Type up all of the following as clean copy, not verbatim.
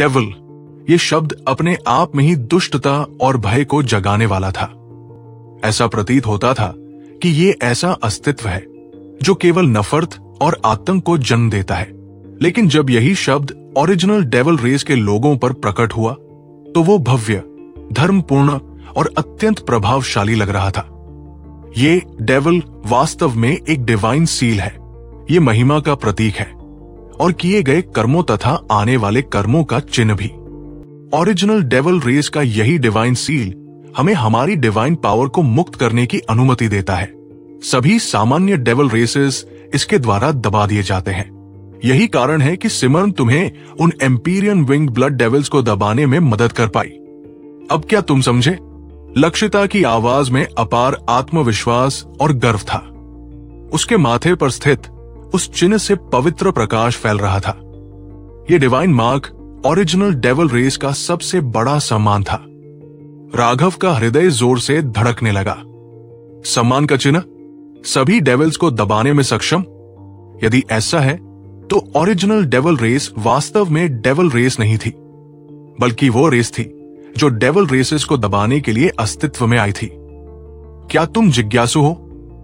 Devil, ये शब्द अपने आप में ही दुष्टता और भय को जगाने वाला था। ऐसा प्रतीत होता था कि ये ऐसा अस्तित्व है जो केवल नफरत और आतंक को जन्म देता है। लेकिन जब यही शब्द ओरिजिनल डेविल रेस के लोगों पर प्रकट हुआ तो वो भव्य, धर्मपूर्ण और अत्यंत प्रभावशाली लग रहा था। ये डेविल वास्तव में एक डिवाइन सील है। ये महिमा का प्रतीक है और किए गए कर्मों तथा आने वाले कर्मों का चिन्ह भी। ओरिजिनल डेविल रेस का यही डिवाइन सील हमें हमारी डिवाइन पावर को मुक्त करने की अनुमति देता है। सभी सामान्य डेविल रेसेस इसके द्वारा दबा दिए जाते हैं। यही कारण है कि सिमर्न तुम्हें उन एम्पीरियन विंग ब्लड डेविल्स को दबाने में मदद कर पाई। अब क्या तुम समझे? लक्षिता की आवाज में अपार आत्मविश्वास और गर्व था। उसके माथे पर स्थित उस चिन्ह से पवित्र प्रकाश फैल रहा था। यह divine mark original devil race का सबसे बड़ा सम्मान था। राघव का हृदय जोर से धड़कने लगा। सम्मान का चिन्ह, सभी डेविल्स को दबाने में सक्षम? यदि ऐसा है तो ओरिजिनल डेविल रेस वास्तव में डेविल रेस नहीं थी, बल्कि वो रेस थी जो डेविल रेसेस को दबाने के लिए अस्तित्व में आई थी। क्या तुम जिज्ञासु हो?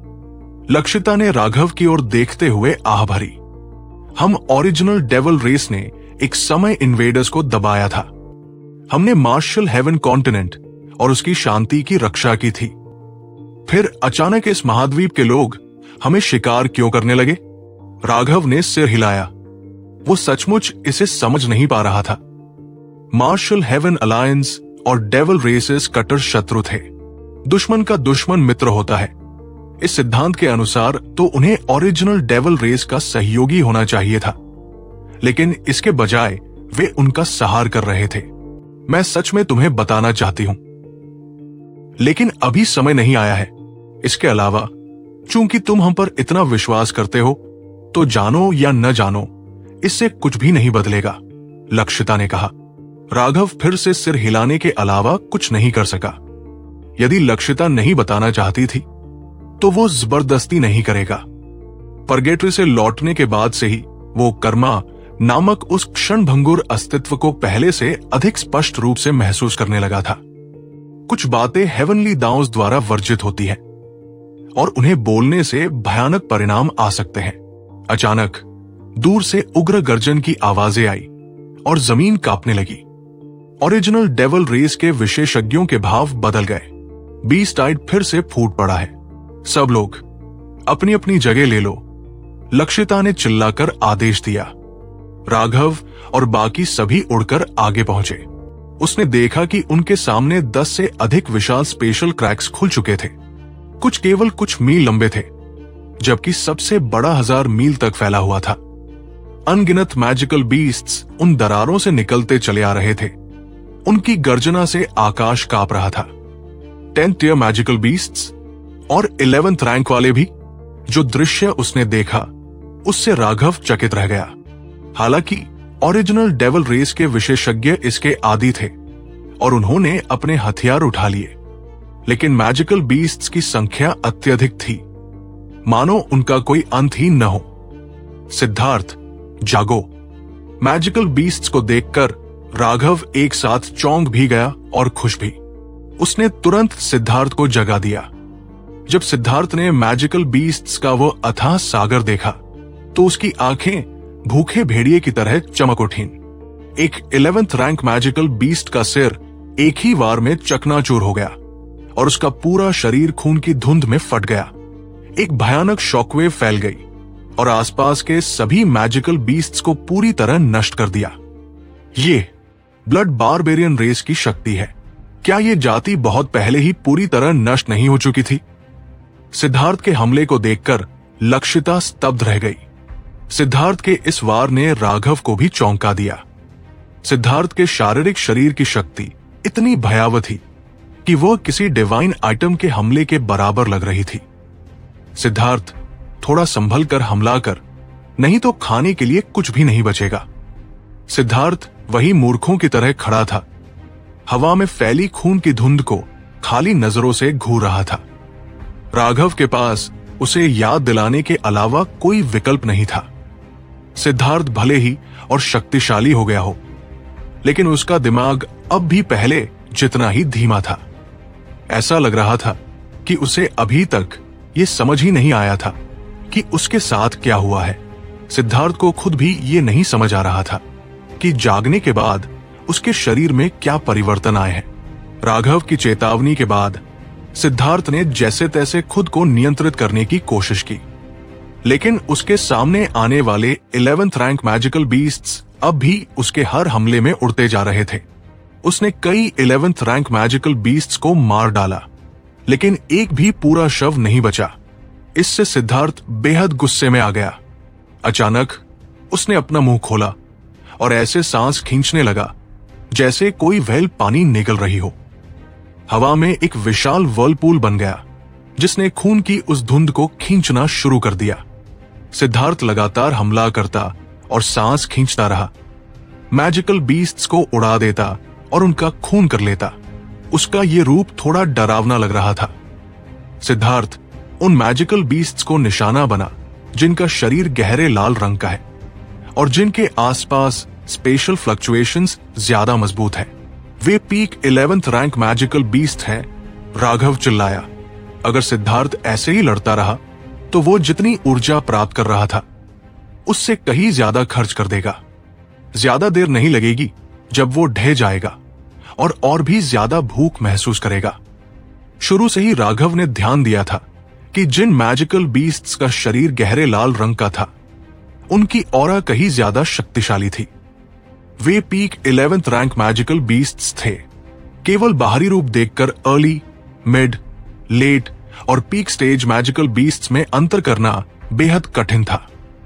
लक्षिता ने राघव की ओर देखते हुए आह भरी। हम ओरिजिनल डेविल रेस ने एक समय इन्वेडर्स को दबाया था। हमने मार्शल हेवन कॉन्टिनेंट और उसकी शांति की रक्षा की थी। फिर अचानक इस महाद्वीप के लोग हमें शिकार क्यों करने लगे? राघव ने सिर हिलाया। वो सचमुच इसे समझ नहीं पा रहा था। मार्शल हेवन अलायंस और डेविल रेसेस कट्टर शत्रु थे। दुश्मन का दुश्मन मित्र होता है। इस सिद्धांत के अनुसार तो उन्हें ओरिजिनल डेविल रेस का सहयोगी होना चाहिए था, लेकिन इसके बजाय वे उनका सहार कर रहे थे। मैं सच में तुम्हें बताना चाहती हूं, लेकिन अभी समय नहीं आया है। इसके अलावा, चूंकि तुम हम पर इतना विश्वास करते हो, तो जानो या न जानो, इससे कुछ भी नहीं बदलेगा, लक्षिता ने कहा। राघव फिर से सिर हिलाने के अलावा कुछ नहीं कर सका। यदि लक्षिता नहीं बताना चाहती थी, तो वो जबरदस्ती नहीं करेगा। परगेटरी से लौटने के बाद से ही वो कर्मा नामक उस क्षणभंगुर अस्तित्व को पहले से अधिक स्पष्ट रूप से महसूस करने लगा था। कुछ बातें हेवनली दाउस द्वारा वर्जित होती हैं और उन्हें बोलने से भयानक परिणाम आ सकते हैं। अचानक दूर से उग्र गर्जन की आवाजें आई और जमीन कांपने लगी। ओरिजिनल डेविल रेस के विशेषज्ञों के भाव बदल गए। बीस्टाइड फिर से फूट पड़ा है। सब लोग अपनी अपनी जगह ले लो, लक्षिता ने चिल्लाकर आदेश दिया। राघव और बाकी सभी उड़कर आगे पहुंचे। उसने देखा कि उनके सामने 10 से अधिक विशाल स्पेशल क्रैक्स खुल चुके थे। कुछ केवल कुछ मील लंबे थे, जबकि सबसे बड़ा 1000 मील तक फैला हुआ था। अनगिनत मैजिकल बीस्ट्स उन दरारों से निकलते चले आ रहे थे। उनकी गर्जना से आकाश कांप रहा था। 10th ईयर मैजिकल बीस्ट्स और 11th रैंक वाले भी। जो दृश्य उसने देखा, उससे राघव चकित रह गया। हालांकि ओरिजिनल डेविल रेस के विशेषज्ञ इसके आदी थे और उन्होंने अपने हथियार उठा लिए, लेकिन मैजिकल बीस्ट्स की संख्या अत्यधिक थी, मानो उनका कोई अंत ही न हो। सिद्धार्थ, जागो। मैजिकल बीस्ट्स को देखकर राघव एक साथ चौंक भी गया और खुश भी। उसने तुरंत सिद्धार्थ को जगा दिया। जब सिद्धार्थ ने मैजिकल बीस्ट्स का वो अथाह सागर देखा, तो उसकी आंखें भूखे भेड़िए की तरह चमक उठीं। एक 11th रैंक मैजिकल बीस्ट का सिर एक ही वार में चकनाचूर हो गया और उसका पूरा शरीर खून की धुंध में फट गया। एक भयानक शॉकवेव फैल गई और आसपास के सभी मैजिकल बीस्ट्स को पूरी तरह नष्ट कर दिया। ये ब्लड बारबेरियन रेस की शक्ति है। क्या ये जाति बहुत पहले ही पूरी तरह नष्ट नहीं हो चुकी थी? सिद्धार्थ के हमले को देखकर लक्षिता स्तब्ध रह गई। सिद्धार्थ के इस वार ने राघव को भी चौंका दिया। सिद्धार्थ के शारीरिक शरीर की शक्ति इतनी भयावह थी कि वह किसी डिवाइन आइटम के हमले के बराबर लग रही थी। सिद्धार्थ, थोड़ा संभल कर हमला कर, नहीं तो खाने के लिए कुछ भी नहीं बचेगा। सिद्धार्थ वही मूर्खों की तरह खड़ा था, हवा में फैली खून की धुंध को खाली नजरों से घूर रहा था। राघव के पास उसे याद दिलाने के अलावा कोई विकल्प नहीं था। सिद्धार्थ भले ही और शक्तिशाली हो गया हो, लेकिन उसका दिमाग अब भी पहले जितना ही धीमा था। ऐसा लग रहा था कि उसे अभी तक ये समझ ही नहीं आया था कि उसके साथ क्या हुआ है। सिद्धार्थ को खुद भी ये नहीं समझ आ रहा था कि जागने के बाद उसके शरीर में क्या परिवर्तन आए हैं। राघव की चेतावनी के बाद सिद्धार्थ ने जैसे तैसे खुद को नियंत्रित करने की कोशिश की, लेकिन उसके सामने आने वाले 11th रैंक मैजिकल बीस्ट्स अब भी उसके हर हमले में उड़ते जा रहे थे। उसने कई 11th रैंक मैजिकल बीस्ट्स को मार डाला, लेकिन एक भी पूरा शव नहीं बचा। इससे सिद्धार्थ बेहद गुस्से में आ गया। अचानक उसने अपना मुंह खोला और ऐसे सांस खींचने लगा जैसे कोई व्हेल पानी निगल रही हो। हवा में एक विशाल व्हर्लपूल बन गया जिसने खून की उस धुंध को खींचना शुरू कर दिया। सिद्धार्थ लगातार हमला करता और सांस खींचता रहा, मैजिकल बीस्ट्स को उड़ा देता और उनका खून कर लेता। उसका ये रूप थोड़ा डरावना लग रहा था। सिद्धार्थ उन मैजिकल बीस्ट्स को निशाना बना जिनका शरीर गहरे लाल रंग का है और जिनके आसपास स्पेशल फ्लक्चुएशंस ज्यादा मजबूत है। वे peak 11th rank magical beast हैं। राघव चिल्लाया। अगर सिद्धार्थ ऐसे ही लड़ता रहा तो वो जितनी ऊर्जा प्राप्त कर रहा था उससे कहीं ज्यादा खर्च कर देगा। ज्यादा देर नहीं लगेगी जब वो ढह जाएगा और भी ज्यादा भूख महसूस करेगा। शुरू से ही राघव ने ध्यान दिया था कि जिन मैजिकल बीस्ट्स का शरीर गहरे लाल रंग का था उनकी ऑरा कहीं ज्यादा शक्तिशाली थी। वे peak 11th rank magical beasts थे। केवल बाहरी रूप देखकर अर्ली, मिड, लेट और पीक स्टेज मैजिकल बीस्ट्स में अंतर करना बेहद कठिन था।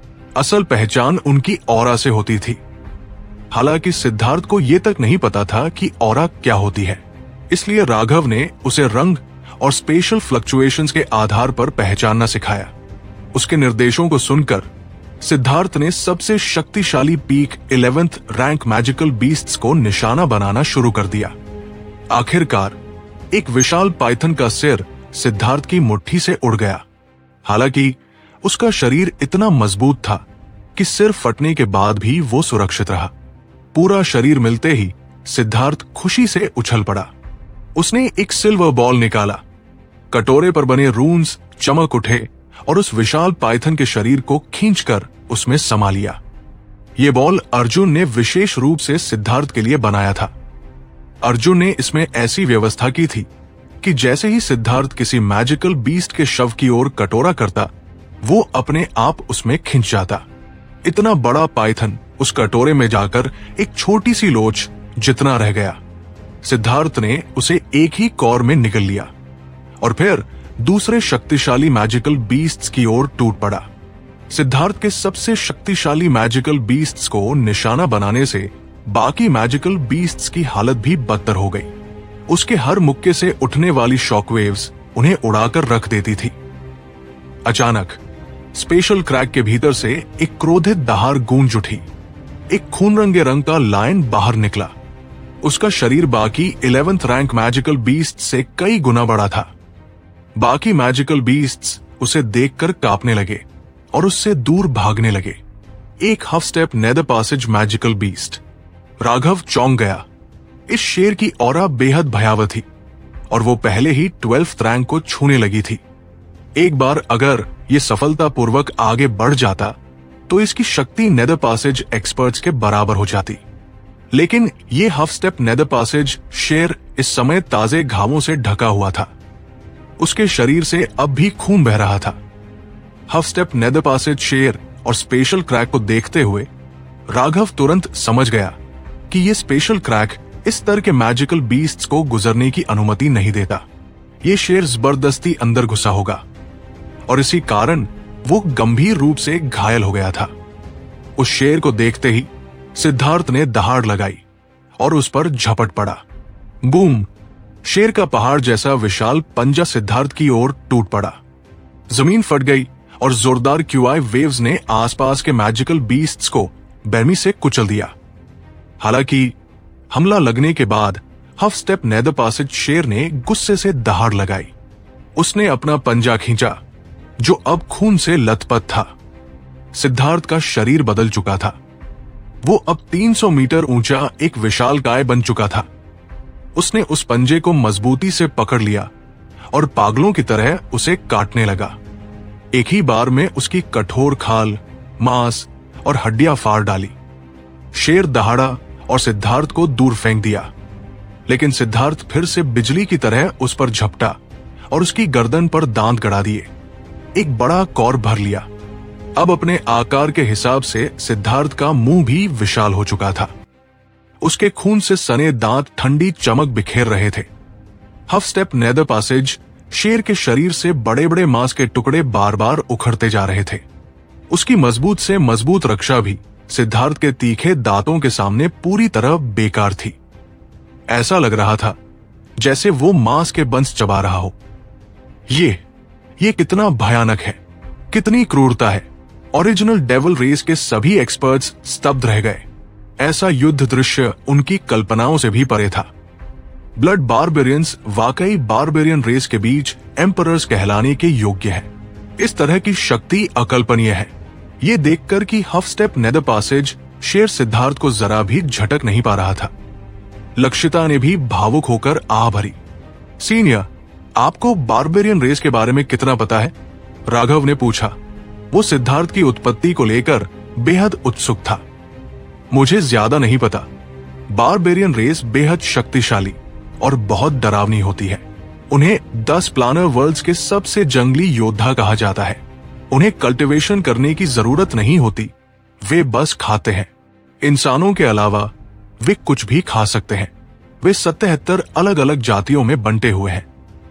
असल पहचान उनकी ऑरा से होती थी। हालांकि सिद्धार्थ को यह तक नहीं पता था कि ऑरा क्या होती है, इसलिए राघव ने उसे रंग और स्पेशल फ्लक्चुएशंस के आधार पर पहचानना सिखाया। उसके निर्देशों को सुनकर सिद्धार्थ ने सबसे शक्तिशाली peak 11th rank magical beasts को निशाना बनाना शुरू कर दिया। आखिरकार एक विशाल पाइथन का सिर सिद्धार्थ की मुट्ठी से उड़ गया। हालांकि उसका शरीर इतना मजबूत था कि सिर फटने के बाद भी वो सुरक्षित रहा। पूरा शरीर मिलते ही सिद्धार्थ खुशी से उछल पड़ा। उसने एक सिल्वर बॉल निकाला। कटोरे पर बने रून्स चमक उठे और उस विशाल पाइथन के शरीर को खींचकर उसमें समा लिया। यह बॉल अर्जुन ने विशेष रूप से सिद्धार्थ के लिए बनाया था। अर्जुन ने इसमें ऐसी व्यवस्था की थी कि जैसे ही सिद्धार्थ किसी मैजिकल बीस्ट के शव की ओर कटोरा करता, वो अपने आप उसमें खिंच जाता। इतना बड़ा पाइथन उस कटोरे में जाकर एक छोटी सी लोच जितना रह गया। सिद्धार्थ ने उसे एक ही कौर में निगल लिया और फिर दूसरे शक्तिशाली मैजिकल बीस्ट्स की ओर टूट पड़ा। सिद्धार्थ के सबसे शक्तिशाली मैजिकल बीस्ट्स को निशाना बनाने से बाकी मैजिकल बीस्ट्स की हालत भी बदतर हो गई। उसके हर मुक्के से उठने वाली शॉकवेव्स उन्हें उड़ाकर रख देती थी। अचानक स्पेशल क्रैक के भीतर से एक क्रोधित दहाड़ गूंज उठी। एक खूनरंगे रंग का लायन बाहर निकला। उसका शरीर बाकी 11th रैंक मैजिकल बीस्ट से कई गुना बड़ा था। बाकी मैजिकल बीस्ट्स उसे देखकर कांपने लगे और उससे दूर भागने लगे। एक half step nether passage magical beast. Raghav चौंक गया। इस शेर की ऑरा बेहद भयावह थी और वो पहले ही 12th रैंक को छूने लगी थी। एक बार अगर ये सफलतापूर्वक आगे बढ़ जाता तो इसकी शक्ति नेदर पासेज एक्सपर्ट्स के बराबर हो जाती। लेकिन ये हाफ स्टेप नेदर पासेज शेर इस समय ताजे घावों से ढका हुआ था। उसके शरीर से अब भी खून बह रहा था। हाफ स्टेप नेदर पासेज शेर और स्पेशल क्रैक को देखते हुए राघव तुरंत समझ गया कि ये स्पेशल क्रैक इस स्तर के मैजिकल बीस्ट्स को गुजरने की अनुमति नहीं देता। ये शेर जबरदस्ती अंदर घुसा होगा और इसी कारण वो गंभीर रूप से घायल हो गया था। उस शेर को देखते ही सिद्धार्थ ने दहाड़ लगाई और उस पर झपट पड़ा। बूम! शेर का पहाड़ जैसा विशाल पंजा सिद्धार्थ की ओर टूट पड़ा। जमीन फट गई और जोरदार क्यूआई वेव्स ने आसपास के मैजिकल बीस्ट्स को बेरमी से कुचल दिया। हालांकि हमला लगने के बाद हाफ स्टेप नेदर पासेज शेर ने गुस्से से दहाड़ लगाई। उसने अपना पंजा खींचा जो अब खून से लथपथ था। सिद्धार्थ का शरीर बदल चुका था। वो अब 300 मीटर ऊंचा एक विशालकाय बन चुका था। उसने उस पंजे को मजबूती से पकड़ लिया और पागलों की तरह उसे काटने लगा। एक ही बार में उसकी कठोर खाल, मांस और हड्डियां फाड़ डाली। शेर दहाड़ा और सिद्धार्थ को दूर फेंक दिया, लेकिन सिद्धार्थ फिर से बिजली की तरह उस पर झपटा और उसकी गर्दन पर दांत गड़ा दिए। एक बड़ा कौर भर लिया। अब अपने आकार के हिसाब से सिद्धार्थ का मुंह भी विशाल हो चुका था। उसके खून से सने दांत ठंडी चमक बिखेर रहे थे। हफ स्टेप नेदर पासेज शेर के शरीर से बड़े बड़े मांस के टुकड़े बार बार उखड़ते जा रहे थे। उसकी मजबूत से मजबूत रक्षा भी सिद्धार्थ के तीखे दांतों के सामने पूरी तरह बेकार थी। ऐसा लग रहा था जैसे वो मांस के बंस चबा रहा हो। ये कितना भयानक है, कितनी क्रूरता है। ओरिजिनल डेविल रेस के सभी एक्सपर्ट्स स्तब्ध रह गए। ऐसा युद्ध दृश्य उनकी कल्पनाओं से भी परे था। ब्लड बारबेरियंस वाकई बारबेरियन रेस के बीच एम्परर्स कहलाने के योग्य है। इस तरह की शक्ति अकल्पनीय है। ये देखकर कि हफ स्टेप नेदर पासेज शेर सिद्धार्थ को जरा भी झटक नहीं पा रहा था। लक्षिता ने भी भावुक होकर आह भरी। सीनियर, आपको बारबेरियन रेस के बारे में कितना पता है? राघव ने पूछा। वो सिद्धार्थ की उत्पत्ति को लेकर बेहद उत्सुक था। मुझे ज्यादा नहीं पता। बारबेरियन रेस बेहद शक्तिशाली और बहुत डरावनी होती है। उन्हें 10 प्लानर वर्ल्ड्स के सबसे जंगली योद्धा कहा जाता है। उन्हें कल्टीवेशन करने की जरूरत नहीं होती, वे बस खाते हैं। इंसानों के अलावा वे कुछ भी खा सकते हैं। वे 77 अलग अलग जातियों में बंटे हुए हैं,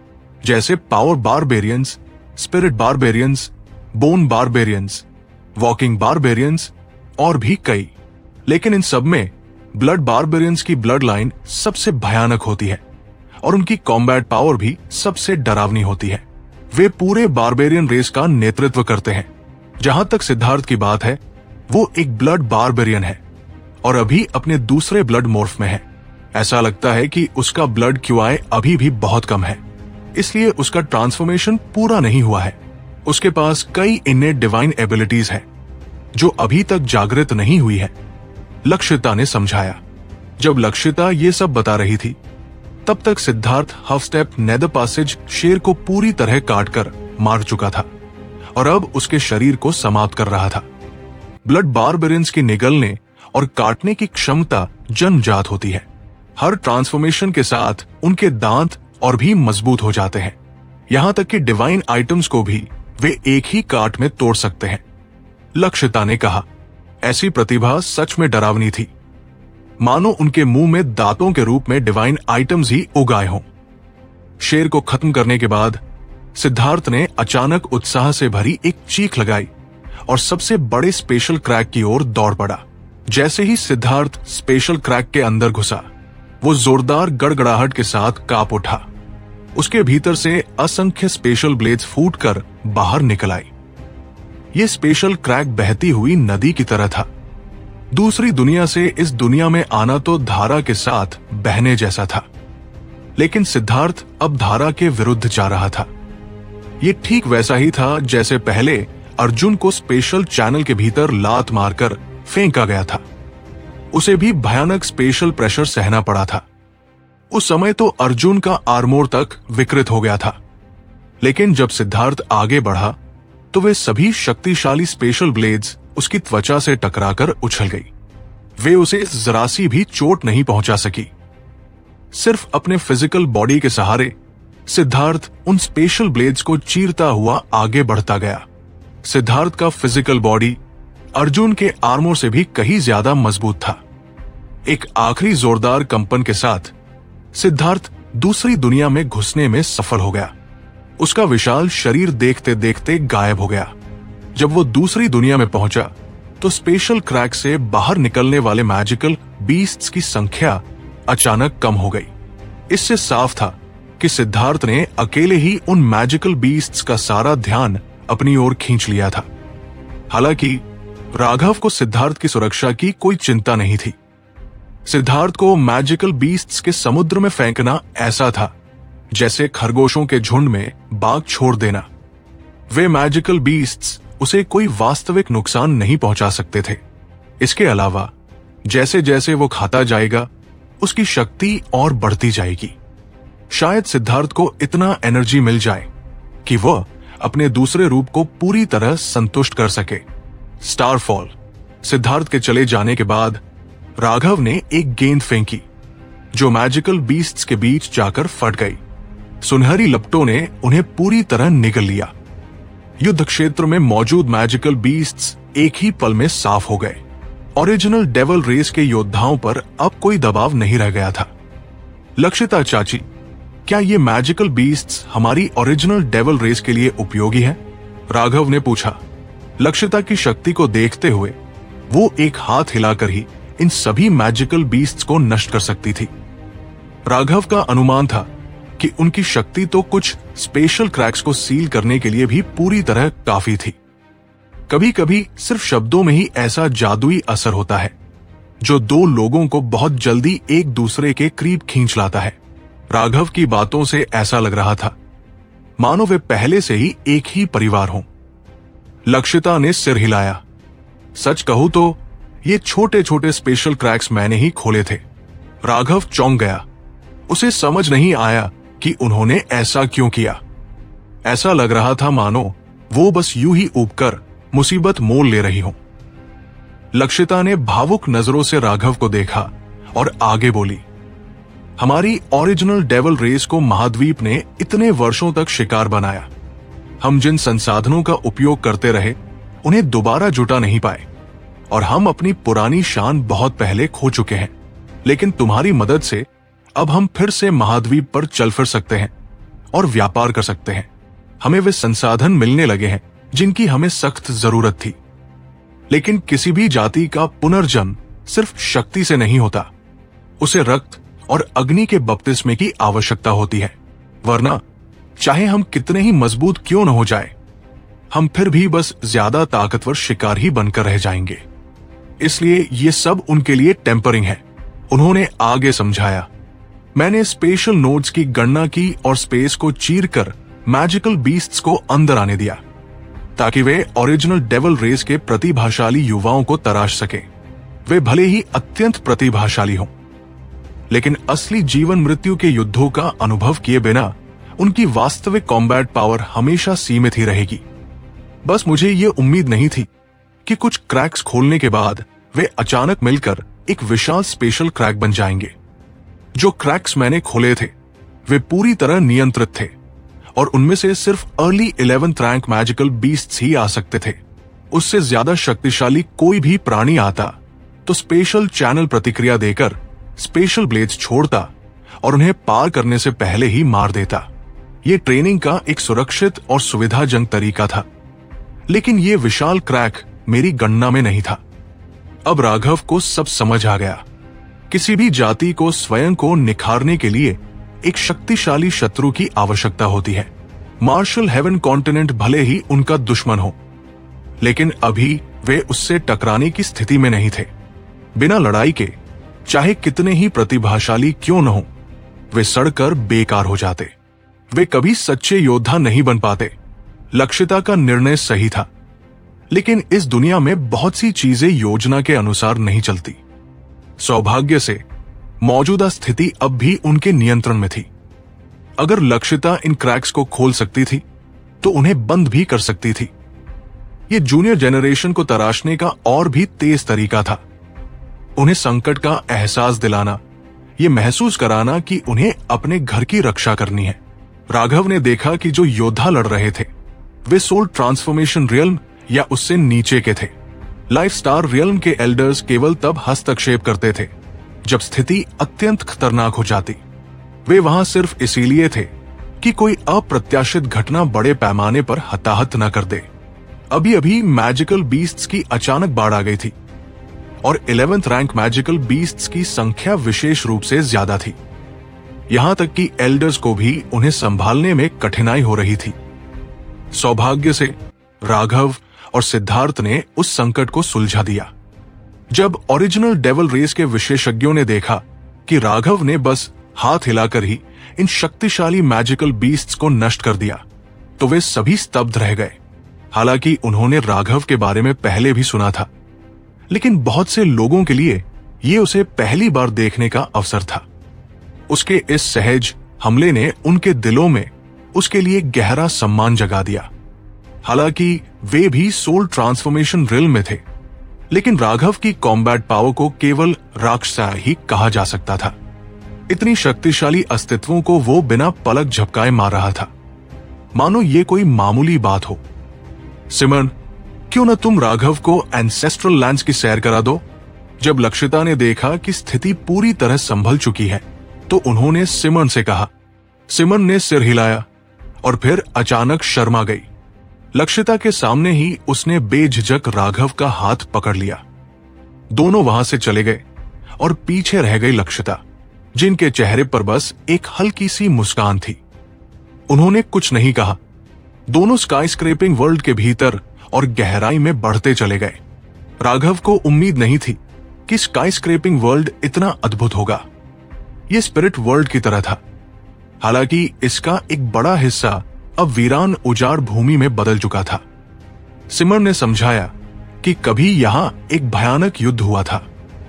जैसे power barbarians, spirit barbarians, bone barbarians, walking barbarians और भी कई। लेकिन इन सब में ब्लड बारबेरियंस की ब्लड लाइन सबसे भयानक होती है और उनकी कॉम्बैट पावर भी सबसे डरावनी होती है। वे पूरे बारबेरियन रेस का नेतृत्व करते हैं। जहां तक सिद्धार्थ की बात है, वो एक ब्लड बारबेरियन है और अभी अपने दूसरे ब्लड मोर्फ में है। ऐसा लगता है कि उसका ब्लड क्यूआई अभी भी बहुत कम है, इसलिए उसका ट्रांसफॉर्मेशन पूरा नहीं हुआ है। उसके पास कई इन्नेट डिवाइन एबिलिटीज हैं जो अभी तक जागृत नहीं हुई है, लक्षिता ने समझाया। जब लक्षिता ये सब बता रही थी, तब तक Siddharth half step nether passage शेर को पूरी तरह काटकर मार चुका था और अब उसके शरीर को समाप्त कर रहा था। ब्लड बारबेरियंस की निगलने और काटने की क्षमता जन्मजात होती है। हर ट्रांसफॉर्मेशन के साथ उनके दांत और भी मजबूत हो जाते हैं। यहां तक कि डिवाइन आइटम्स को भी वे एक ही काट में तोड़ सकते हैं, लक्षिता ने कहा। ऐसी प्रतिभा सच में डरावनी थी, मानो उनके मुंह में दांतों के रूप में डिवाइन आइटम्स ही उगाए हों। शेर को खत्म करने के बाद सिद्धार्थ ने अचानक उत्साह से भरी एक चीख लगाई और सबसे बड़े स्पेशल क्रैक की ओर दौड़ पड़ा। जैसे ही सिद्धार्थ स्पेशल क्रैक के अंदर घुसा, वो जोरदार गड़गड़ाहट के साथ कांप उठा। उसके भीतर से असंख्य स्पेशल ब्लेड्स फूटकर बाहर निकल आई। ये स्पेशल क्रैक बहती हुई नदी की तरह था। दूसरी दुनिया से इस दुनिया में आना तो धारा के साथ बहने जैसा था, लेकिन सिद्धार्थ अब धारा के विरुद्ध जा रहा था। ये ठीक वैसा ही था जैसे पहले अर्जुन को स्पेशल चैनल के भीतर लात मारकर फेंका गया था। उसे भी भयानक स्पेशल प्रेशर सहना पड़ा था। उस समय तो अर्जुन का आर्मोर तक विकृत हो गया था, लेकिन जब सिद्धार्थ आगे बढ़ा तो वे सभी शक्तिशाली स्पेशल ब्लेड्स उसकी त्वचा से टकराकर उछल गई। वे उसे जरा सी भी चोट नहीं पहुंचा सकी। सिर्फ अपने फिजिकल बॉडी के सहारे सिद्धार्थ उन स्पेशल ब्लेड्स को चीरता हुआ आगे बढ़ता गया। सिद्धार्थ का फिजिकल बॉडी अर्जुन के आर्मोर से भी कहीं ज्यादा मजबूत था। एक आखिरी जोरदार कंपन के साथ सिद्धार्थ दूसरी दुनिया में घुसने में सफल हो गया। उसका विशाल शरीर देखते देखते गायब हो गया। जब वो दूसरी दुनिया में पहुंचा तो स्पेशल क्रैक से बाहर निकलने वाले मैजिकल बीस्ट्स की संख्या अचानक कम हो गई। इससे साफ था कि सिद्धार्थ ने अकेले ही उन मैजिकल बीस्ट्स का सारा ध्यान अपनी ओर खींच लिया था। हालांकि राघव को सिद्धार्थ की सुरक्षा की कोई चिंता नहीं थी। सिद्धार्थ को मैजिकल बीस्ट्स के समुद्र में फेंकना ऐसा था जैसे खरगोशों के झुंड में बाघ छोड़ देना। वे मैजिकल बीस्ट्स उसे कोई वास्तविक नुकसान नहीं पहुंचा सकते थे। इसके अलावा जैसे जैसे वो खाता जाएगा उसकी शक्ति और बढ़ती जाएगी। शायद सिद्धार्थ को इतना एनर्जी मिल जाए कि वह अपने दूसरे रूप को पूरी तरह संतुष्ट कर सके। स्टारफॉल। सिद्धार्थ के चले जाने के बाद राघव ने एक गेंद फेंकी जो मैजिकल बीस्ट्स के बीच जाकर फट गई। सुनहरी लपटों ने उन्हें पूरी तरह निगल लिया। युद्ध क्षेत्र में मौजूद मैजिकल बीस्ट्स एक ही पल में साफ हो गए। ओरिजिनल डेविल रेस के योद्धाओं पर अब कोई दबाव नहीं रह गया था। लक्षिता चाची, क्या ये मैजिकल बीस्ट्स हमारी ओरिजिनल डेविल रेस के लिए उपयोगी हैं? राघव ने पूछा। लक्षिता की शक्ति को देखते हुए वो एक हाथ हिलाकर ही इन सभी मैजिकल बीस्ट्स को नष्ट कर सकती थी। राघव का अनुमान था कि उनकी शक्ति तो कुछ स्पेशल क्रैक्स को सील करने के लिए भी पूरी तरह काफी थी। कभी कभी सिर्फ शब्दों में ही ऐसा जादुई असर होता है जो दो लोगों को बहुत जल्दी एक दूसरे के करीब खींच लाता है। राघव की बातों से ऐसा लग रहा था मानो वे पहले से ही एक ही परिवार हों। लक्षिता ने सिर हिलाया। सच कहूं तो ये छोटे छोटे स्पेशल क्रैक्स मैंने ही खोले थे। राघव चौंक गया। उसे समझ नहीं आया कि उन्होंने ऐसा क्यों किया। ऐसा लग रहा था मानो वो बस यूं ही ऊबकर मुसीबत मोल ले रही हो। लक्षिता ने भावुक नजरों से राघव को देखा और आगे बोली, हमारी ओरिजिनल डेविल रेस को महाद्वीप ने इतने वर्षों तक शिकार बनाया। हम जिन संसाधनों का उपयोग करते रहे उन्हें दोबारा जुटा नहीं पाए और हम अपनी पुरानी शान बहुत पहले खो चुके हैं। लेकिन तुम्हारी मदद से अब हम फिर से महाद्वीप पर चल फिर सकते हैं और व्यापार कर सकते हैं। हमें वे संसाधन मिलने लगे हैं जिनकी हमें सख्त जरूरत थी। लेकिन किसी भी जाति का पुनर्जन्म सिर्फ शक्ति से नहीं होता, उसे रक्त और अग्नि के बपतिस्मे की आवश्यकता होती है। वरना चाहे हम कितने ही मजबूत क्यों न हो जाए, हम फिर भी बस ज्यादा ताकतवर शिकार ही बनकर रह जाएंगे। इसलिए ये सब उनके लिए टेम्परिंग है। उन्होंने आगे समझाया, मैंने स्पेशल नोड्स की गणना की और स्पेस को चीरकर मैजिकल बीस्ट्स को अंदर आने दिया ताकि वे ओरिजिनल डेविल रेस के प्रतिभाशाली युवाओं को तराश सके। वे भले ही अत्यंत प्रतिभाशाली हों, लेकिन असली जीवन मृत्यु के युद्धों का अनुभव किए बिना उनकी वास्तविक कॉम्बैट पावर हमेशा सीमित ही रहेगी। बस मुझे ये उम्मीद नहीं थी कि कुछ क्रैक्स खोलने के बाद वे अचानक मिलकर एक विशाल स्पेशल क्रैक बन जाएंगे। जो क्रैक्स मैंने खोले थे वे पूरी तरह नियंत्रित थे और उनमें से सिर्फ early 11th rank magical beasts ही आ सकते थे। उससे ज्यादा शक्तिशाली कोई भी प्राणी आता तो स्पेशल चैनल प्रतिक्रिया देकर स्पेशल ब्लेड्स छोड़ता और उन्हें पार करने से पहले ही मार देता। ये ट्रेनिंग का एक सुरक्षित और सुविधाजनक तरीका था, लेकिन ये विशाल क्रैक मेरी गणना में नहीं था। अब राघव को सब समझ आ गया। किसी भी जाति को स्वयं को निखारने के लिए एक शक्तिशाली शत्रु की आवश्यकता होती है। मार्शल हेवन कॉन्टिनेंट भले ही उनका दुश्मन हो, लेकिन अभी वे उससे टकराने की स्थिति में नहीं थे। बिना लड़ाई के चाहे कितने ही प्रतिभाशाली क्यों न हो, वे सड़कर बेकार हो जाते। वे कभी सच्चे योद्धा नहीं बन पाते। लक्षिता का निर्णय सही था, लेकिन इस दुनिया में बहुत सी चीजें योजना के अनुसार नहीं चलती। सौभाग्य से मौजूदा स्थिति अब भी उनके नियंत्रण में थी। अगर लक्षिता इन क्रैक्स को खोल सकती थी तो उन्हें बंद भी कर सकती थी। ये जूनियर जनरेशन को तराशने का और भी तेज तरीका था। उन्हें संकट का एहसास दिलाना, ये महसूस कराना कि उन्हें अपने घर की रक्षा करनी है। राघव ने देखा कि जो योद्धा लड़ रहे थे वे सोल ट्रांसफॉर्मेशन रियल्म या उससे नीचे के थे। लाइफ स्टार रियल्म के एल्डर्स केवल तब हस्तक्षेप करते थे जब स्थिति अत्यंत खतरनाक हो जाती। वे वहां सिर्फ इसीलिए थे कि कोई अप्रत्याशित घटना बड़े पैमाने पर हताहत न कर दे। अभी अभी मैजिकल बीस्ट्स की अचानक बाढ़ आ गई थी और 11th रैंक मैजिकल बीस्ट्स की संख्या विशेष रूप से ज्यादा थी। यहां तक कि एल्डर्स को भी उन्हें संभालने में कठिनाई हो रही थी। सौभाग्य से राघव और सिद्धार्थ ने उस संकट को सुलझा दिया। जब ओरिजिनल डेविल रेस के विशेषज्ञों ने देखा कि राघव ने बस हाथ हिलाकर ही इन शक्तिशाली मैजिकल बीस्ट्स को नष्ट कर दिया, तो वे सभी स्तब्ध रह गए। हालांकि उन्होंने राघव के बारे में पहले भी सुना था, लेकिन बहुत से लोगों के लिए ये उसे पहली बार देखने का अवसर था। उसके इस सहज हमले ने उनके दिलों में उसके लिए गहरा सम्मान जगा दिया। हालांकि वे भी सोल ट्रांसफॉर्मेशन रिल में थे, लेकिन राघव की कॉम्बैट पावर को केवल राक्षसा ही कहा जा सकता था। इतनी शक्तिशाली अस्तित्वों को वो बिना पलक झपकाए मार रहा था, मानो ये कोई मामूली बात हो। सिमरन, क्यों न तुम राघव को एंसेस्ट्रल लैंड्स की सैर करा दो। जब लक्षिता ने देखा कि स्थिति पूरी तरह संभल चुकी है, तो उन्होंने सिमरन से कहा। सिमरन ने सिर हिलाया और फिर अचानक शर्मा गई। लक्षिता के सामने ही उसने बेझिझक राघव का हाथ पकड़ लिया। दोनों वहां से चले गए और पीछे रह गई लक्षिता, जिनके चेहरे पर बस एक हल्की सी मुस्कान थी। उन्होंने कुछ नहीं कहा। दोनों स्काई स्क्रैपिंग वर्ल्ड के भीतर और गहराई में बढ़ते चले गए। राघव को उम्मीद नहीं थी कि स्काई स्क्रैपिंग वर्ल्ड इतना अद्भुत होगा। यह स्पिरिट वर्ल्ड की तरह था, हालांकि इसका एक बड़ा हिस्सा अब वीरान उजाड़ भूमि में बदल चुका था। सिमरन ने समझाया कि कभी यहां एक भयानक युद्ध हुआ था,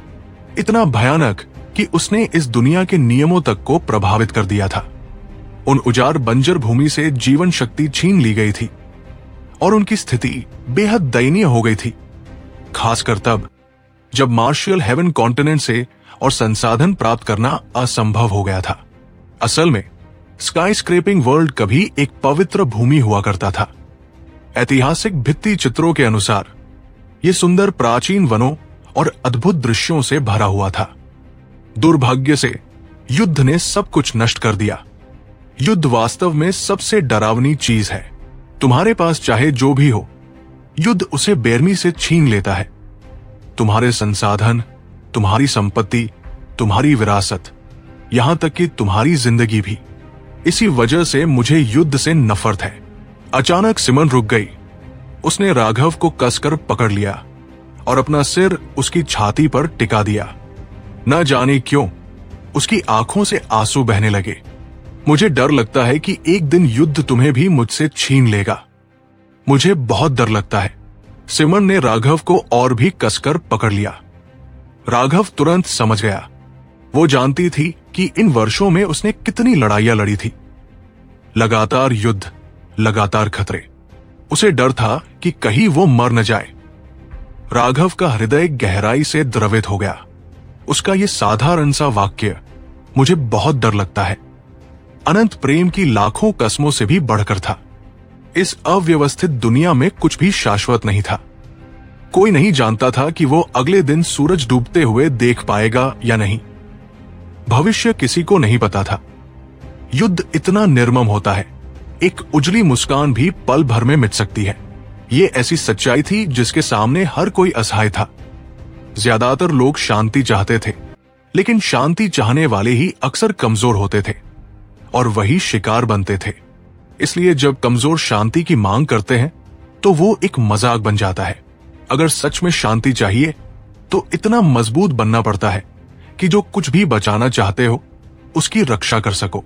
इतना भयानक कि उसने इस दुनिया के नियमों तक को प्रभावित कर दिया था। उन उजाड़ बंजर भूमि से जीवन शक्ति छीन ली गई थी और उनकी स्थिति बेहद दयनीय हो गई थी, खासकर तब जब मार्शियल हेवन कॉन्टिनेंट से और संसाधन प्राप्त करना असंभव हो गया था। असल में स्काई स्क्रैपिंग वर्ल्ड कभी एक पवित्र भूमि हुआ करता था। ऐतिहासिक भित्ति चित्रों के अनुसार यह सुंदर प्राचीन वनों और अद्भुत दृश्यों से भरा हुआ था। दुर्भाग्य से युद्ध ने सब कुछ नष्ट कर दिया। युद्ध वास्तव में सबसे डरावनी चीज है। तुम्हारे पास चाहे जो भी हो, युद्ध उसे बेरमी से छीन लेता है। तुम्हारे संसाधन, तुम्हारी संपत्ति, तुम्हारी विरासत, यहां तक कि तुम्हारी जिंदगी भी। इसी वजह से मुझे युद्ध से नफरत है। अचानक सिमरन रुक गई। उसने राघव को कसकर पकड़ लिया और अपना सिर उसकी छाती पर टिका दिया। न जाने क्यों उसकी आंखों से आंसू बहने लगे। मुझे डर लगता है कि एक दिन युद्ध तुम्हें भी मुझसे छीन लेगा। मुझे बहुत डर लगता है। सिमरन ने राघव को और भी कसकर पकड़ लिया। राघव तुरंत समझ गया। वो जानती थी कि इन वर्षों में उसने कितनी लड़ाइयां लड़ी थी। लगातार युद्ध, लगातार खतरे। उसे डर था कि कहीं वो मर न जाए। राघव का हृदय गहराई से द्रवित हो गया। उसका ये साधारण सा वाक्य, मुझे बहुत डर लगता है, अनंत प्रेम की लाखों कस्मों से भी बढ़कर था। इस अव्यवस्थित दुनिया में कुछ भी शाश्वत नहीं था। कोई नहीं जानता था कि वो अगले दिन सूरज डूबते हुए देख पाएगा या नहीं। भविष्य किसी को नहीं पता था। युद्ध इतना निर्मम होता है, एक उजली मुस्कान भी पल भर में मिट सकती है। ये ऐसी सच्चाई थी जिसके सामने हर कोई असहाय था। ज्यादातर लोग शांति चाहते थे, लेकिन शांति चाहने वाले ही अक्सर कमजोर होते थे और वही शिकार बनते थे। इसलिए जब कमजोर शांति की मांग करते हैं तो वो एक मजाक बन जाता है। अगर सच में शांति चाहिए तो इतना मजबूत बनना पड़ता है कि जो कुछ भी बचाना चाहते हो उसकी रक्षा कर सको।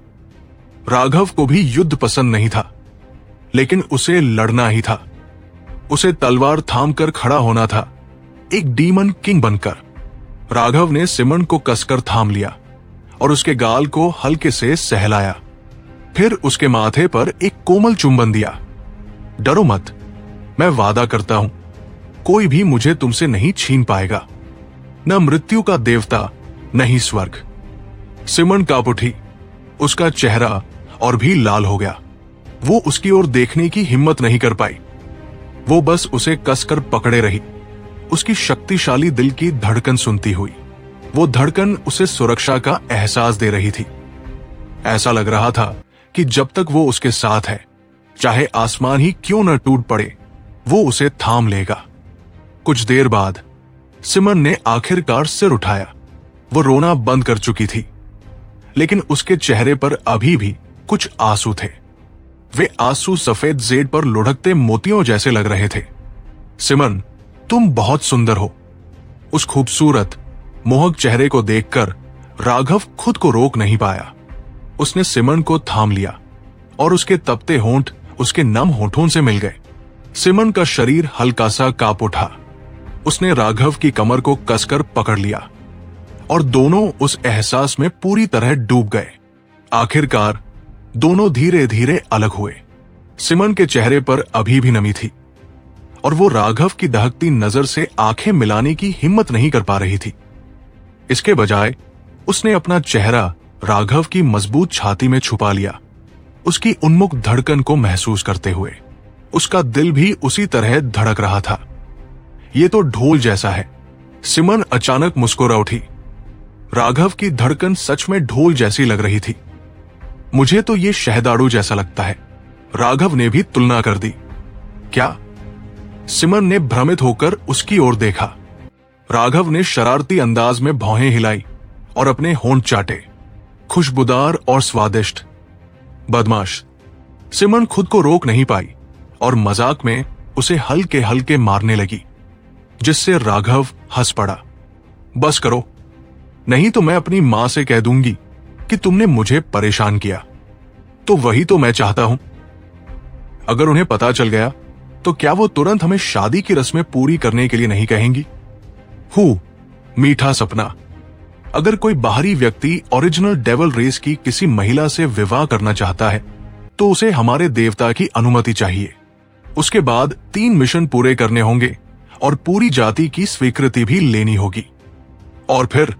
राघव को भी युद्ध पसंद नहीं था, लेकिन उसे लड़ना ही था। उसे तलवार थाम कर खड़ा होना था, एक डीमन किंग बनकर। राघव ने सिमरन को कसकर थाम लिया और उसके गाल को हल्के से सहलाया। फिर उसके माथे पर एक कोमल चुंबन दिया। डरो मत, मैं वादा करता हूं, कोई भी मुझे तुमसे नहीं छीन पाएगा, न मृत्यु का देवता, न ही स्वर्ग। सिमरन कांप उठी। उसका चेहरा और भी लाल हो गया। वो उसकी ओर देखने की हिम्मत नहीं कर पाई। वो बस उसे कसकर पकड़े रही, उसकी शक्तिशाली दिल की धड़कन सुनती हुई। वो धड़कन उसे सुरक्षा का एहसास दे रही थी। ऐसा लग रहा था कि जब तक वो उसके साथ है, चाहे आसमान ही क्यों न टूट पड़े, वो उसे थाम लेगा। कुछ देर बाद सिमरन ने आखिरकार सिर उठाया। वो रोना बंद कर चुकी थी, लेकिन उसके चेहरे पर अभी भी कुछ आंसू थे। वे आंसू सफेद जेड पर लुढ़कते मोतियों जैसे लग रहे थे। सिमरन, तुम बहुत सुंदर हो। उस खूबसूरत मोहक चेहरे को देखकर राघव खुद को रोक नहीं पाया। उसने सिमरन को थाम लिया और उसके तपते होंठ उसके नम होठों से मिल गए। सिमरन का शरीर हल्का सा कांप उठा। उसने राघव की कमर को कसकर पकड़ लिया और दोनों उस एहसास में पूरी तरह डूब गए। आखिरकार दोनों धीरे धीरे अलग हुए। सिमन के चेहरे पर अभी भी नमी थी और वो राघव की दहकती नजर से आंखें मिलाने की हिम्मत नहीं कर पा रही थी। इसके बजाय उसने अपना चेहरा राघव की मजबूत छाती में छुपा लिया, उसकी उन्मुख धड़कन को महसूस करते हुए। उसका दिल भी उसी तरह धड़क रहा था। ये तो ढोल जैसा है। सिमन अचानक मुस्कुरा उठी। राघव की धड़कन सच में ढोल जैसी लग रही थी। मुझे तो ये शहदाड़ू जैसा लगता है, राघव ने भी तुलना कर दी। क्या? सिमन ने भ्रमित होकर उसकी ओर देखा। राघव ने शरारती अंदाज में भौहें हिलाई और अपने होंठ चाटे। खुशबूदार और स्वादिष्ट। बदमाश। सिमन खुद को रोक नहीं पाई और मजाक में उसे हल्के हल्के मारने लगी, जिससे राघव हंस पड़ा। बस करो, नहीं तो मैं अपनी मां से कह दूंगी कि तुमने मुझे परेशान किया। तो वही तो मैं चाहता हूं। अगर उन्हें पता चल गया तो क्या वो तुरंत हमें शादी की रस्में पूरी करने के लिए नहीं कहेंगी? मीठा सपना। अगर कोई बाहरी व्यक्ति ओरिजिनल डेविल रेस की किसी महिला से विवाह करना चाहता है तो उसे हमारे देवता की अनुमति चाहिए। उसके बाद 3 मिशन पूरे करने होंगे और पूरी जाति की स्वीकृति भी लेनी होगी। और फिर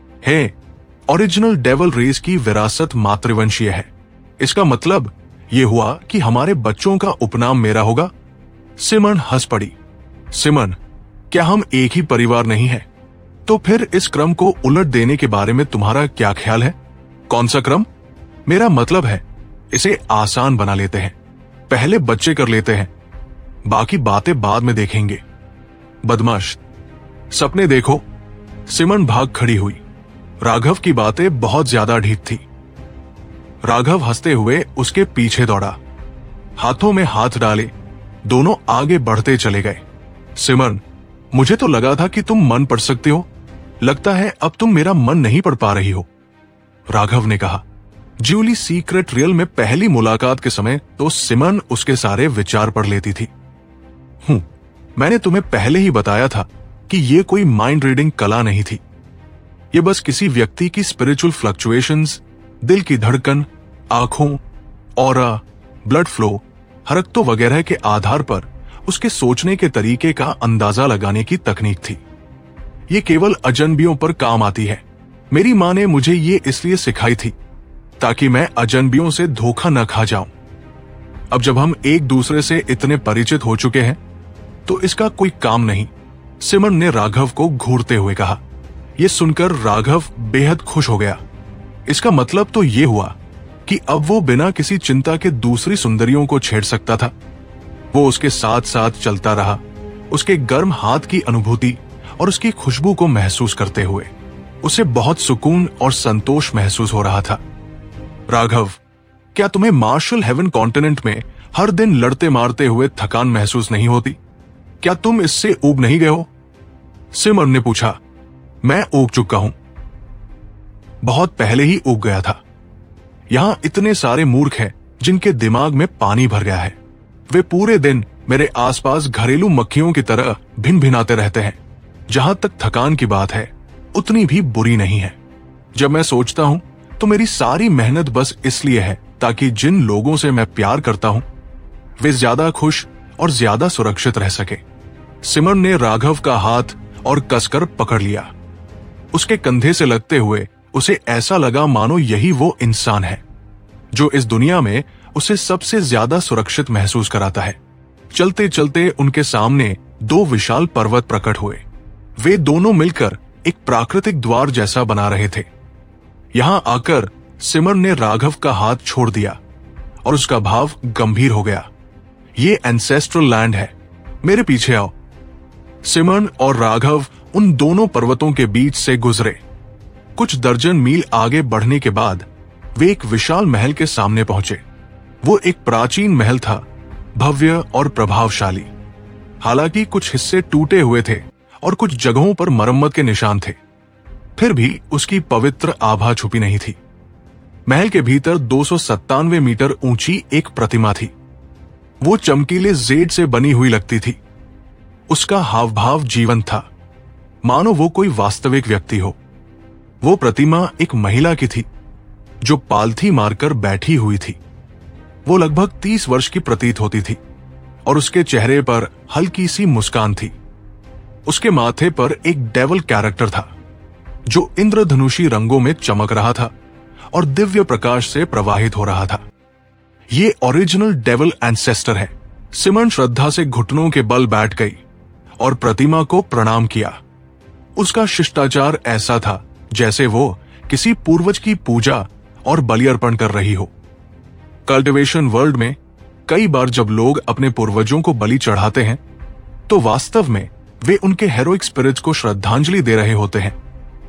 ओरिजिनल डेविल रेस की विरासत मातृवंशीय है। इसका मतलब यह हुआ कि हमारे बच्चों का उपनाम मेरा होगा। सिमन हंस पड़ी। सिमन, क्या हम एक ही परिवार नहीं है? तो फिर इस क्रम को उलट देने के बारे में तुम्हारा क्या ख्याल है? कौन सा क्रम? मेरा मतलब है, इसे आसान बना लेते हैं। पहले बच्चे कर लेते हैं, बाकी बातें बाद में देखेंगे। बदमाश, सपने देखो। सिमन भाग खड़ी हुई। राघव की बातें बहुत ज्यादा ढीठ थी। राघव हंसते हुए उसके पीछे दौड़ा। हाथों में हाथ डाले दोनों आगे बढ़ते चले गए। सिमन, मुझे तो लगा था कि तुम मन पढ़ सकते हो। लगता है अब तुम मेरा मन नहीं पढ़ पा रही हो, राघव ने कहा। जूली सीक्रेट रियल में पहली मुलाकात के समय तो सिमन उसके सारे विचार पढ़ लेती थी। मैंने तुम्हें पहले ही बताया था कि यह कोई माइंड रीडिंग कला नहीं थी। यह बस किसी व्यक्ति की स्पिरिचुअल फ्लक्चुएशंस, दिल की धड़कन, आंखों, ऑरा, ब्लड फ्लो, हरकतों वगैरह के आधार पर उसके सोचने के तरीके का अंदाजा लगाने की तकनीक थी। ये केवल अजनबियों पर काम आती है। मेरी मां ने मुझे ये इसलिए सिखाई थी ताकि मैं अजनबियों से धोखा न खा जाऊं। अब जब हम एक दूसरे से इतने परिचित हो चुके हैं तो इसका कोई काम नहीं, सिमन ने राघव को घूरते हुए कहा। यह सुनकर राघव बेहद खुश हो गया। इसका मतलब तो यह हुआ कि अब वो बिना किसी चिंता के दूसरी सुंदरियों को छेड़ सकता था। वो उसके साथ साथ चलता रहा, उसके गर्म हाथ की अनुभूति और उसकी खुशबू को महसूस करते हुए। उसे बहुत सुकून और संतोष महसूस हो रहा था। राघव, क्या तुम्हें मार्शल हेवन कॉन्टिनेंट में हर दिन लड़ते मारते हुए थकान महसूस नहीं होती? क्या तुम इससे ऊब नहीं गए हो? सिमन ने पूछा। मैं ऊब चुका हूं, बहुत पहले ही ऊब गया था। यहां इतने सारे मूर्ख हैं जिनके दिमाग में पानी भर गया है। वे पूरे दिन मेरे आसपास घरेलू मक्खियों की तरह भिन भिनाते रहते हैं। जहां तक थकान की बात है, उतनी भी बुरी नहीं है। जब मैं सोचता हूं तो मेरी सारी मेहनत बस इसलिए है ताकि जिन लोगों से मैं प्यार करता हूं वे ज्यादा खुश और ज्यादा सुरक्षित रह सके। सिमन ने राघव का हाथ और कसकर पकड़ लिया। उसके कंधे से लगते हुए उसे ऐसा लगा मानो यही वो इंसान है जो इस दुनिया में उसे सबसे ज्यादा सुरक्षित महसूस कराता है। चलते चलते उनके सामने 2 विशाल पर्वत प्रकट हुए। वे दोनों मिलकर एक प्राकृतिक द्वार जैसा बना रहे थे। यहां आकर सिमन ने राघव का हाथ छोड़ दिया और उसका भाव गंभीर हो गया। ये एंसेस्ट्रल लैंड है, मेरे पीछे आओ। सिमन और राघव उन दोनों पर्वतों के बीच से गुजरे। कुछ दर्जन मील आगे बढ़ने के बाद वे एक विशाल महल के सामने पहुंचे। वो एक प्राचीन महल था, भव्य और प्रभावशाली। हालांकि कुछ हिस्से टूटे हुए थे और कुछ जगहों पर मरम्मत के निशान थे, फिर भी उसकी पवित्र आभा छुपी नहीं थी। महल के भीतर 297 मीटर ऊंची एक प्रतिमा थी। वो चमकीले जेड से बनी हुई लगती थी। उसका हाव भाव जीवंत था, मानो वो कोई वास्तविक व्यक्ति हो। वो प्रतिमा एक महिला की थी जो पालथी मारकर बैठी हुई थी। वो लगभग 30 वर्ष की प्रतीत होती थी और उसके चेहरे पर हल्की सी मुस्कान थी। उसके माथे पर एक डेविल कैरेक्टर था जो इंद्रधनुषी रंगों में चमक रहा था और दिव्य प्रकाश से प्रवाहित हो रहा था। ये ओरिजिनल डेविल एंसेस्टर है। सिमन श्रद्धा से घुटनों के बल बैठ गई और प्रतिमा को प्रणाम किया। उसका शिष्टाचार ऐसा था जैसे वो किसी पूर्वज की पूजा और बलियर्पण कर रही हो। कल्टिवेशन वर्ल्ड में कई बार जब लोग अपने पूर्वजों को बलि चढ़ाते हैं तो वास्तव में वे उनके हेरोइक स्पिरिट्स को श्रद्धांजलि दे रहे होते हैं।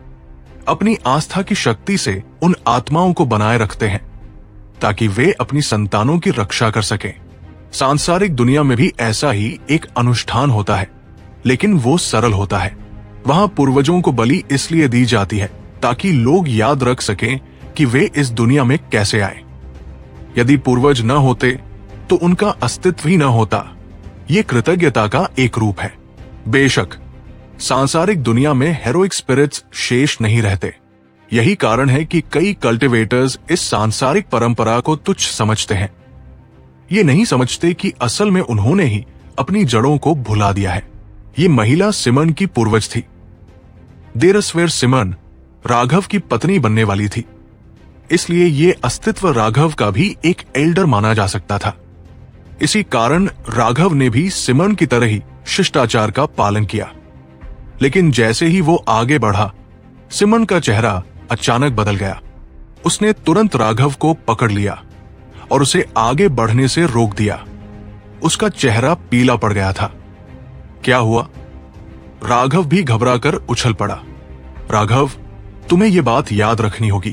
अपनी आस्था की शक्ति से उन आत्माओं को बनाए रखते हैं ताकि वे अपनी संतानों की रक्षा कर सकें। सांसारिक दुनिया में भी ऐसा ही एक अनुष्ठान होता है, लेकिन वो सरल होता है। वहां पूर्वजों को बलि इसलिए दी जाती है ताकि लोग याद रख सकें कि वे इस दुनिया में कैसे आए। यदि पूर्वज न होते तो उनका अस्तित्व ही न होता। ये कृतज्ञता का एक रूप है। बेशक सांसारिक दुनिया में हेरोइक स्पिरिट्स शेष नहीं रहते। यही कारण है कि कई कल्टिवेटर्स इस सांसारिक परंपरा को तुच्छ समझते हैं। ये नहीं समझते कि असल में उन्होंने ही अपनी जड़ों को भुला दिया है। ये महिला सिमन की पूर्वज थी। देरस्वेर सिमन राघव की पत्नी बनने वाली थी, इसलिए ये अस्तित्व राघव का भी एक एल्डर माना जा सकता था। इसी कारण राघव ने भी सिमन की तरह ही शिष्टाचार का पालन किया। लेकिन जैसे ही वो आगे बढ़ा, सिमन का चेहरा अचानक बदल गया। उसने तुरंत राघव को पकड़ लिया और उसे आगे बढ़ने से रोक दिया। उसका चेहरा पीला पड़ गया था। क्या हुआ? राघव भी घबराकर उछल पड़ा। राघव, तुम्हें यह बात याद रखनी होगी।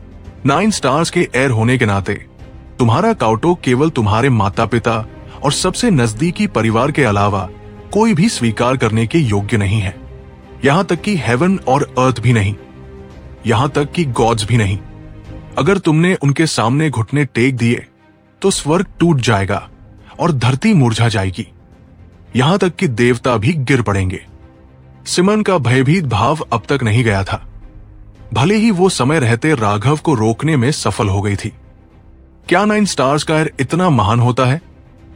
9 स्टार्स के एयर होने के नाते तुम्हारा काउटो केवल तुम्हारे माता पिता और सबसे नजदीकी परिवार के अलावा कोई भी स्वीकार करने के योग्य नहीं है। यहां तक कि हेवन और अर्थ भी नहीं, यहां तक कि गॉड्स भी नहीं। अगर तुमने उनके सामने घुटने टेक दिए तो स्वर्ग टूट जाएगा और धरती मुरझा जाएगी। यहां तक कि देवता भी गिर पड़ेंगे। सिमन का भयभीत भाव अब तक नहीं गया था, भले ही वो समय रहते राघव को रोकने में सफल हो गई थी। क्या 9 स्टार्स का एयर इतना महान होता है?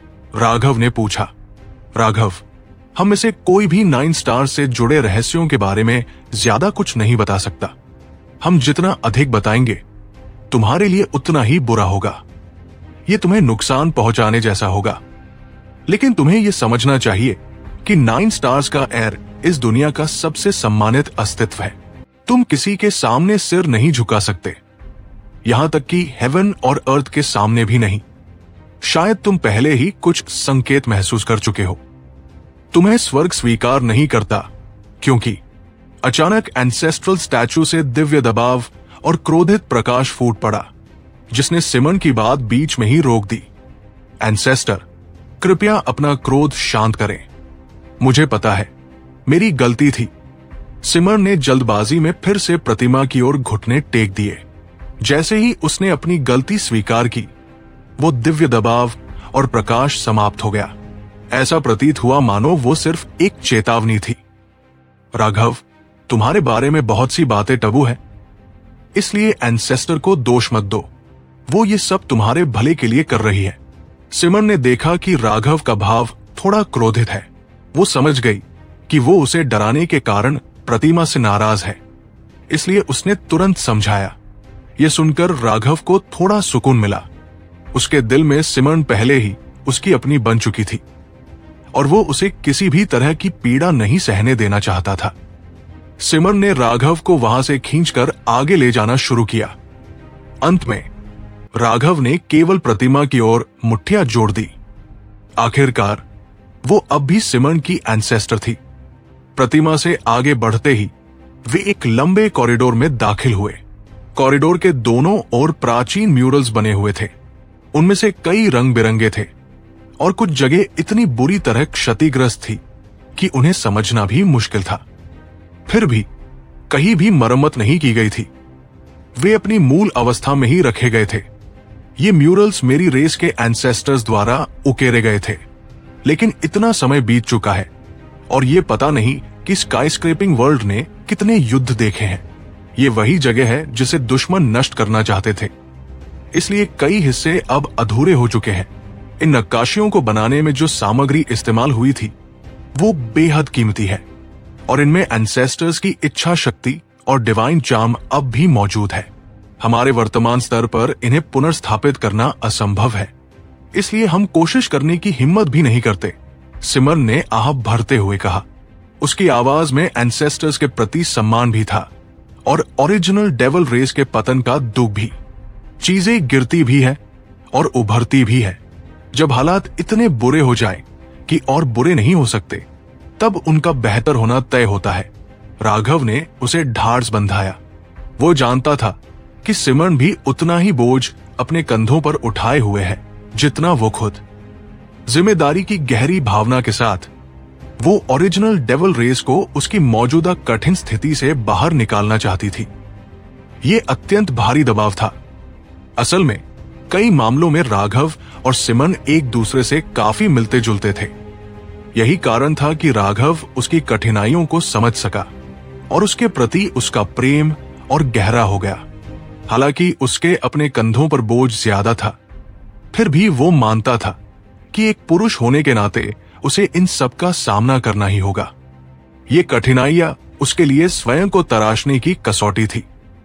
राघव ने पूछा। राघव, हम में से कोई भी 9 स्टार्स से जुड़े रहस्यों के बारे में ज्यादा कुछ नहीं बता सकता। हम जितना अधिक बताएंगे तुम्हारे लिए उतना ही बुरा होगा। ये तुम्हें नुकसान पहुंचाने जैसा होगा। लेकिन तुम्हें यह समझना चाहिए कि 9 स्टार्स का एयर इस दुनिया का सबसे सम्मानित अस्तित्व है। तुम किसी के सामने सिर नहीं झुका सकते, यहां तक कि हेवन और अर्थ के सामने भी नहीं। शायद तुम पहले ही कुछ संकेत महसूस कर चुके हो। तुम्हें स्वर्ग स्वीकार नहीं करता क्योंकि अचानक एंसेस्ट्रल स्टैचू से दिव्य दबाव और क्रोधित प्रकाश फूट पड़ा, जिसने सिमन की बात बीच में ही रोक दी। एंसेस्टर, कृपया अपना क्रोध शांत करें। मुझे पता है, मेरी गलती थी। सिमन ने जल्दबाजी में फिर से प्रतिमा की ओर घुटने टेक दिए। जैसे ही उसने अपनी गलती स्वीकार की, वो दिव्य दबाव और प्रकाश समाप्त हो गया। ऐसा प्रतीत हुआ मानो वो सिर्फ एक चेतावनी थी। राघव, तुम्हारे बारे में बहुत सी बातें टबू है, इसलिए एंसेस्टर को दोष मत दो। वो ये सब तुम्हारे भले के लिए कर रही है। सिमन ने देखा कि राघव का भाव थोड़ा क्रोधित है। वो समझ गई कि वो उसे डराने के कारण प्रतिमा से नाराज है, इसलिए उसने तुरंत समझाया। यह सुनकर राघव को थोड़ा सुकून मिला। उसके दिल में सिमन पहले ही उसकी अपनी बन चुकी थी और वो उसे किसी भी तरह की पीड़ा नहीं सहने देना चाहता था। सिमन ने राघव को वहां से खींचकर आगे ले जाना शुरू किया। अंत में राघव ने केवल प्रतिमा की ओर मुट्ठियां जोड़ दी। आखिरकार वो अब भी सिमन की एंसेस्टर थी। प्रतिमा से आगे बढ़ते ही वे एक लंबे कॉरिडोर में दाखिल हुए। कॉरिडोर के दोनों ओर प्राचीन म्यूरल्स बने हुए थे। उनमें से कई रंग बिरंगे थे और कुछ जगह इतनी बुरी तरह क्षतिग्रस्त थी कि उन्हें समझना भी मुश्किल था। फिर भी कहीं भी मरम्मत नहीं की गई थी। वे अपनी मूल अवस्था में ही रखे गए थे। ये म्यूरल्स मेरी रेस के एंसेस्टर्स द्वारा उकेरे गए थे, लेकिन इतना समय बीत चुका है और ये पता नहीं कि स्काईस्क्रेपिंग वर्ल्ड ने कितने युद्ध देखे हैं। ये वही जगह है जिसे दुश्मन नष्ट करना चाहते थे, इसलिए कई हिस्से अब अधूरे हो चुके हैं। इन नक्काशियों को बनाने में जो सामग्री इस्तेमाल हुई थी वो बेहद कीमती है और इनमें एंसेस्टर्स की इच्छा शक्ति और डिवाइन चार्म अब भी मौजूद है। हमारे वर्तमान स्तर पर इन्हें पुनर्स्थापित करना असंभव है, इसलिए हम कोशिश करने की हिम्मत भी नहीं करते, सिमर्न ने आह भरते हुए कहा। उसकी आवाज में एंसेस्टर्स के प्रति सम्मान भी था और ओरिजिनल डेविल रेस के पतन का दुख भी। चीजें गिरती भी है और उभरती भी है। जब हालात इतने बुरे हो जाएं कि और बुरे नहीं हो सकते, तब उनका बेहतर होना तय होता है। राघव ने उसे ढाढ़स बंधाया। वो जानता था कि सिमर्न भी उतना ही बोझ अपने कंधों पर उठाए हुए है जितना वो खुद। जिम्मेदारी की गहरी भावना के साथ वो ओरिजिनल डेविल रेस को उसकी मौजूदा कठिन स्थिति से बाहर निकालना चाहती थी। ये अत्यंत भारी दबाव था। असल में कई मामलों में राघव और सिमर्न एक दूसरे से काफी मिलते जुलते थे। यही कारण था कि राघव उसकी कठिनाइयों को समझ सका और उसके प्रति उसका प्रेम और गहरा हो गया। हालांकि उसके अपने कंधों पर बोझ ज्यादा था, फिर भी वो मानता था कि एक पुरुष होने के नाते उसे इन सब का सामना करना ही होगा। ये कठिनाइयां उसके लिए स्वयं को तराशने की कसौटी थी।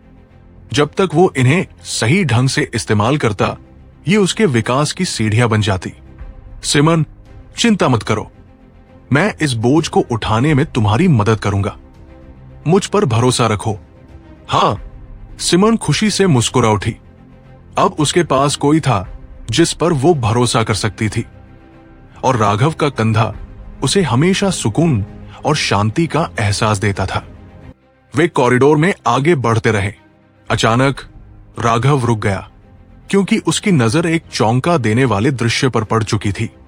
जब तक वो इन्हें सही ढंग से इस्तेमाल करता, ये उसके विकास की सीढ़ियां बन जाती। सिमर्न, चिंता मत करो, मैं इस बोझ को उठाने में तुम्हारी मदद करूंगा। मुझ पर भरोसा रखो। हाँ, सिमर्न खुशी से मुस्कुरा उठी। अब उसके पास कोई था जिस पर वो भरोसा कर सकती थी और राघव का कंधा उसे हमेशा सुकून और शांति का एहसास देता था। वे कॉरिडोर में आगे बढ़ते रहे। अचानक राघव रुक गया क्योंकि उसकी नजर एक चौंका देने वाले दृश्य पर पड़ चुकी थी।